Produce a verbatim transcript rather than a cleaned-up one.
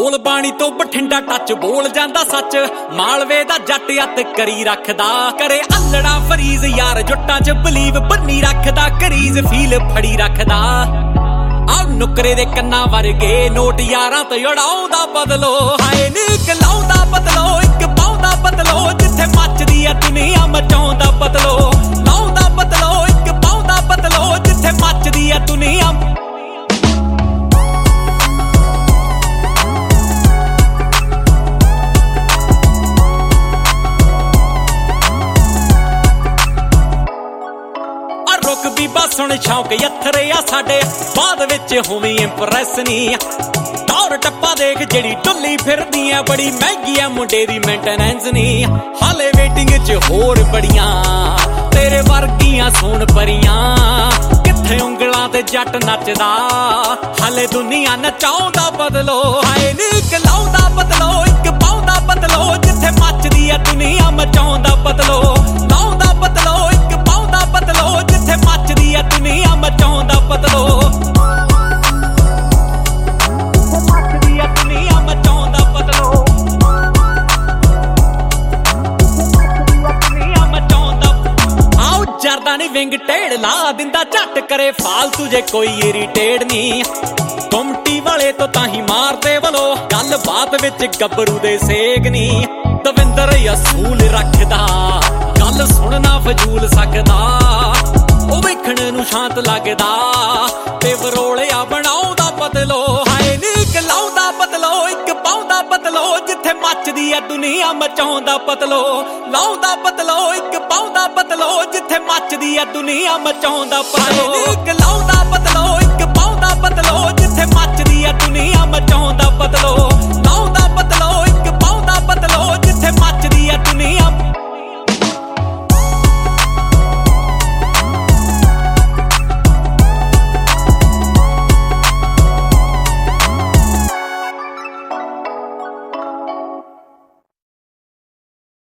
ਬੋਲ ਬਾਣੀ ਤੋਂ ਬਠਿੰਡਾ ਟੱਚ ਬੋਲ ਜਾਂਦਾ ਸੱਚ। ਮਾਲਵੇ ਦਾ ਜੱਟ ਅੱਤ ਕਰੀ ਰੱਖਦਾ ਕਰੇ ਅੱਲੜਾ ਫਰੀਜ਼ ਯਾਰ ਜੁੱਟਾਂ ਚ ਬਲੀਵ ਬੰਨੀ ਰੱਖਦਾ ਕਰੀਜ਼ ਫੀਲ ਫੜੀ ਰੱਖਦਾ। ਆ ਨੁਕਰੇ ਦੇ ਕੰਨਾਂ ਵਰਗੇ ਨੋਟ ਯਾਰਾਂ ਤੋਂ ਉਡਾਉਂਦਾ ਬਦਲੋ ਹਾਏ ਨੀਕ ਲਾਉਂਦਾ ਬਦਲੋ ਇੱਕ ਪਾਉਂਦਾ ਬਦਲੋ ਜਿੱਥੇ ਮੱਚਦੀ ਆ ਦੁਨੀਆ ਮਚਾਉਂਦਾ ਬਦਲੋ ਲਾਉਂਦਾ ਬਦਲੋ ਇੱਕ ਪਾਉਂਦਾ ਬਦਲੋ ਜਿੱਥੇ ਮੱਚਦੀ ਆ ਦੁਨੀਆ। ਰੁਕ ਬੀਬਾ ਸੁਣ ਸ਼ੌਂਕ ਯੱਥਰੇ ਆ ਸਾਡੇ ਬਾਅਦ ਵਿੱਚ ਹੋਵੀਂ ਇੰਪ੍ਰੈਸ ਨੀ। ਦੌਰ ਟੱਪਾ ਦੇਖ ਜਿਹੜੀ ਟੁੱਲੀ ਫਿਰਦੀ ਐ ਬੜੀ ਮਹਿੰਗੀ ਐ ਮੁੰਡੇ ਦੀ ਮੇਨਟੇਨੈਂਸ ਨੀ। ਹਾਲੇ ਵੇਟਿੰਗ ਚ ਹੋਰ ਬੜੀਆਂ ਤੇਰੇ ਵਰਗੀਆਂ ਸੋਣ ਪਰੀਆਂ ਕਿੱਥੇ ਉਂਗਲਾਂ ਤੇ ਜੱਟ ਨੱਚਦਾ ਹਾਲੇ ਦੁਨੀਆ ਨਚਾਉਂਦਾ ਬਦਲੋ ਹਾਏ ਨੀਕ ਲਾਉਂਦਾ ਬਦਲੋ ਇੱਕ ਪਾਉਂਦਾ ਬਦਲੋ ਜਿੱਥੇ ਮੱਚਦੀ ਐ ਦੁਨੀਆ ਮਚਾਉਂਦਾ ਬਦਲੋ ਲਾਉਂਦਾ ਬਦਲੋ ਇੱਕ ਪਾਉਂਦਾ ਬਦਲੋ ਜਿੱਥੇ ਮੱਚਦੀ ਐ ਦੁਨੀਆ ਮਚਾਉਂਦਾ ਬਦਲੋ। ਮੱਚਦੀ ਐ ਦੁਨੀਆ ਮਚਾਉਂਦਾ ਬਦਲੋ ਦੁਨੀਆ ਮਚਾਉਂਦਾ। ਆਓ ਜਰਦਾ ਨੀ ਵਿੰਗ ਟੇੜ ਲਾ ਦਿੰਦਾ ਝੱਟ ਕਰੇ ਫਾਲਤੂ ਜੇ ਕੋਈ ਇਰੀਟੇਟ ਨੀ। ਗੁੰਮਟੀ ਵਾਲੇ ਤੋਂ ਤਾਂ ਹੀ ਮਾਰਦੇ ਵਲੋ ਗੱਲ ਬਾਤ ਵਿੱਚ ਗੱਭਰੂ ਦੇ ਸੇਗ ਨੀ। ਦਵਿੰਦਰ ਅਸੂਲ ਰੱਖਦਾ ਗੱਲ ਸੁਣਨਾ ਫਜ਼ੂਲ ਸਕਦਾ ਉਹ ਵੇਖਣ ਨੂੰ ਸ਼ਾਂਤ ਲੱਗਦਾ ਤੇ ਵਰੋਲਿਆ ਬਣਾਉਂਦਾ ਬਦਲੋ ਹਾਏ ਨੀਕ ਲਾਉਂਦਾ ਬਦਲੋ ਇੱਕ ਪਾਉਂਦਾ ਬਦਲੋ ਜਿੱਥੇ ਮੱਚਦੀ ਐ ਦੁਨੀਆ ਮਚਾਉਂਦਾ ਬਦਲੋ ਲਾਉਂਦਾ ਬਦਲੋ ਇੱਕ ਪਾਉਂਦਾ ਬਦਲੋ ਜਿੱਥੇ ਮੱਚਦੀ ਐ ਦੁਨੀਆ ਮਚਾਉਂਦਾ ਬਦਲੋ ਨੀਕ ਲਾਉਂਦਾ